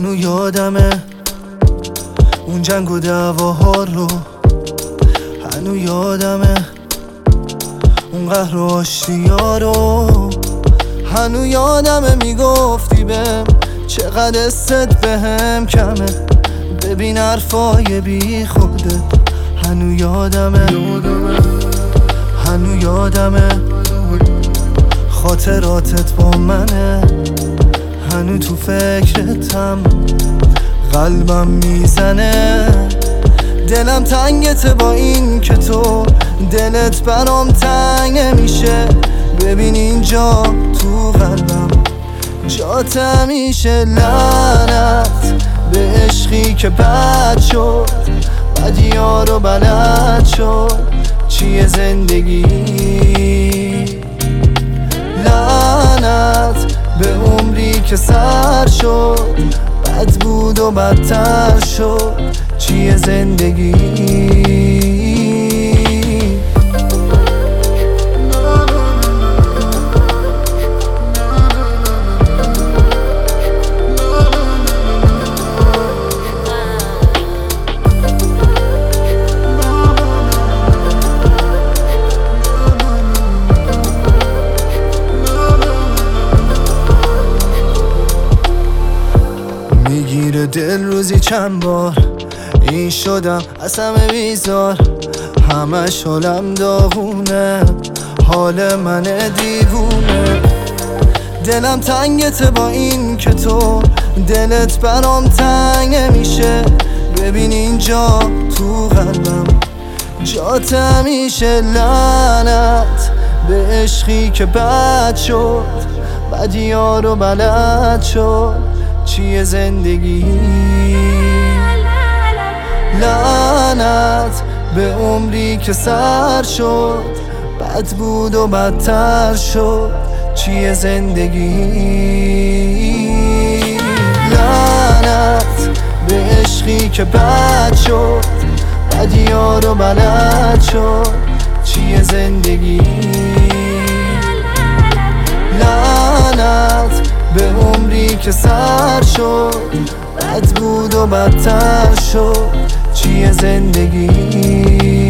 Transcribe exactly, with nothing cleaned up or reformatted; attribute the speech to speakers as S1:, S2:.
S1: هنو یادمه اون جنگ و دعواها رو، هنو یادمه اون قهر و آشتیا رو، هنو یادمه میگفتی بهم چقدر استت بهم کمه، ببین حرفای بی خودت. هنو یادمه هنو یادمه خاطراتت با منه، هنو تو فکرتم قلبم میزنه، دلم تنگته با این که تو دلت برام تنگ نمیشه، ببین اینجا تو قلبم جات همیشه. لعنت به عشقی که بد شد، بدی‌ها رو بلد شد چیه زندگی، لعنت به عمری که سر شد، بد بود و بدتر شد چیه زندگی. میگیره دل روزی چند بار، این شدم از همه بیزار، همش حالم داغونه، حال من دیوونه، دلم تنگته با این که تو دلت برام تنگ نمیشه، ببین اینجا تو قلبم جات همیشه. لعنت به عشقی که بد شد، بدی‌ها رو بلد شد چیه زندگی، لعنت به عمری که سر شد، بد بود و بدتر شد چیه زندگی، لعنت به عشقی که بد شد، بدی‌ها رو بلد شد چیه زندگی، لعنت به عمری که سر شد، بد بود و بدتر شد چیه زندگی.